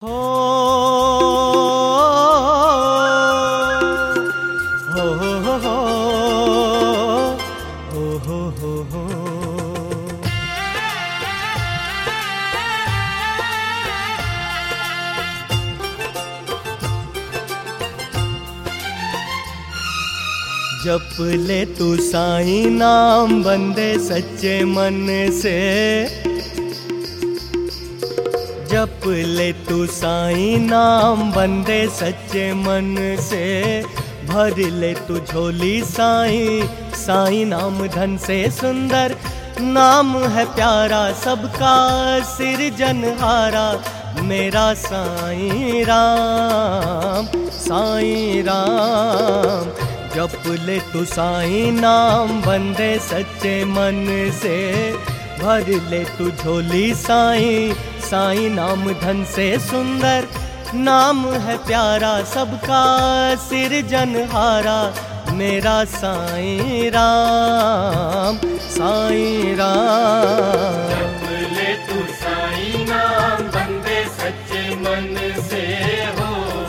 हो हो हो हो हो। जप ले तू साईं नाम बंदे सच्चे मन से, जप ले तू साईं नाम बंदे सच्चे मन से, भर ले तू झोली साईं साईं नाम धन से सुंदर नाम है प्यारा सबका सिरजनहारा मेरा साईं राम साईं राम। जप ले तू साईं नाम बंदे सच्चे मन से, भर ले तू झोली साईं साईं नाम धन से सुंदर नाम है प्यारा सबका सिरजनहारा मेरा साईं राम साईं राम। जप ले तू साईं नाम बंदे सच्चे मन से हो।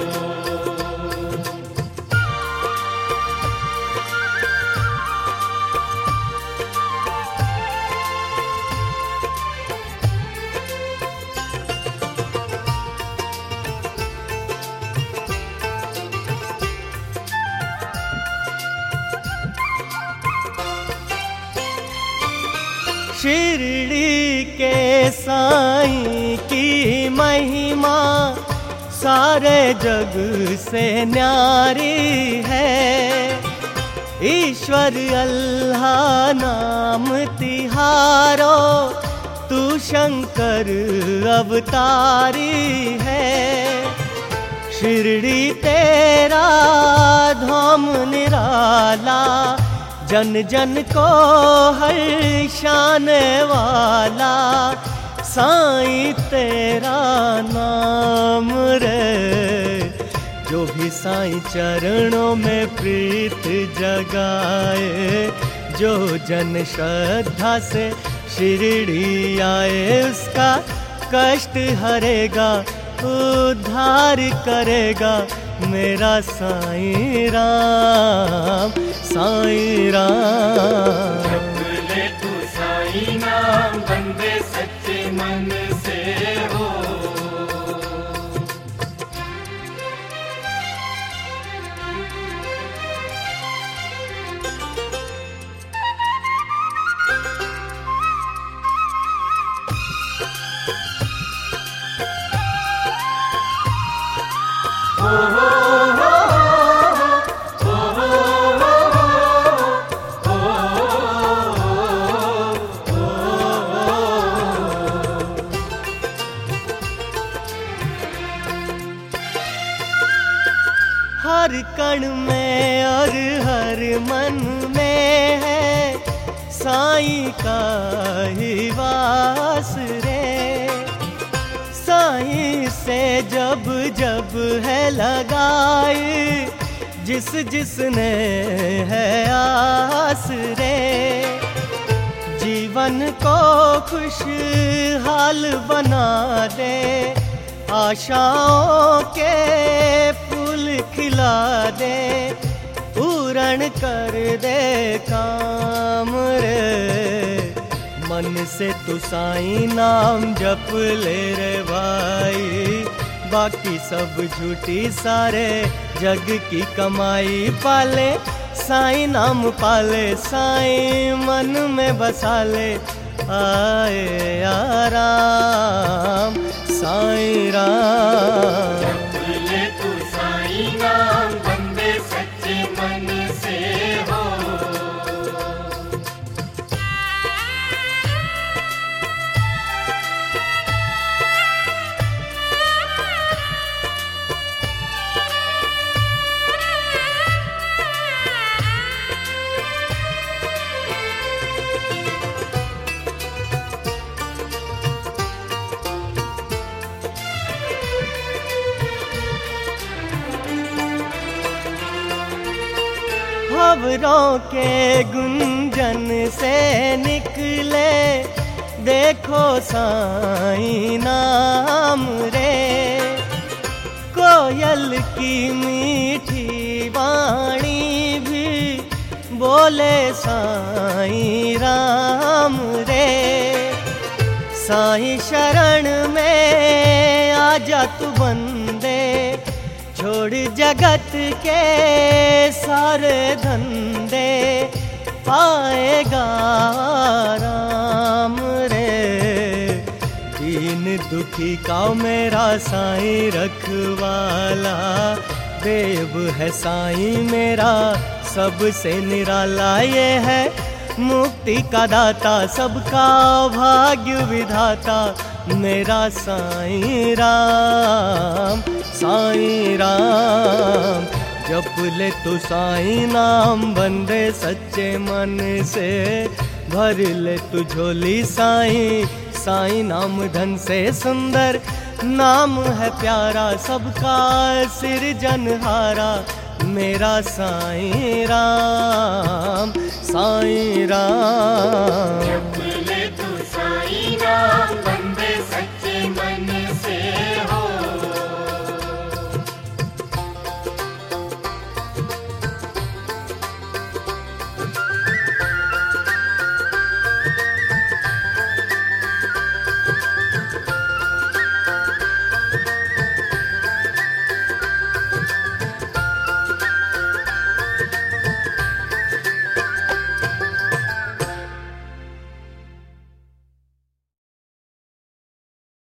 शिरडी के साईं की महिमा सारे जग से न्यारी है, ईश्वर अल्लाह नाम तिहारो तू शंकर अवतारी है। शिरडी तेरा धाम निराला जन जन को हर्षाने वाला साईं तेरा नाम रे। जो भी साईं चरणों में प्रीत जगाए, जो जन श्रद्धा से शिरडी आए उसका कष्ट हरेगा उद्धार करेगा मेरा साईं राम साईं राम। जप ले तू साईं नाम बंदे सच्चे मन से हो। हर कण में और हर मन में है साईं का ही वास रे। साईं से जब जब है लगाई जिस जिसने है आस रे, जीवन को खुशहाल बना दे आशाओं के फूल खिला दे पूर्ण कर दे काम रे। मन से तू साईं नाम जप ले रे भाई, बाकी सब झूठी सारे जग की कमाई पाले साईं नाम पाले साईं मन में बसा ले आए आराम साईं राम। जप ले तू साईं नाम बंदे सच्चे मन से हो। खबरों के गुंजन से निकले देखो साईं नाम रे। कोयल की मीठी वाणी भी बोले साईं राम रे। साईं शरण में आजा तू बंदे, छोड़ जगत के सारे धंधे, पाएगा राम रे। दीन दुखी का मेरा साईं रखवाला, देव है साईं मेरा सबसे निराला। ये है मुक्ति का दाता, सबका भाग्य विधाता, मेरा साईं राम। साईं राम जप ले तू साईं नाम, बंदे सच्चे मन से भर ले तू झोली साईं। साईं नाम धन से सुंदर, नाम है प्यारा, सबका सिरजनहारा, मेरा साईं राम। साईं राम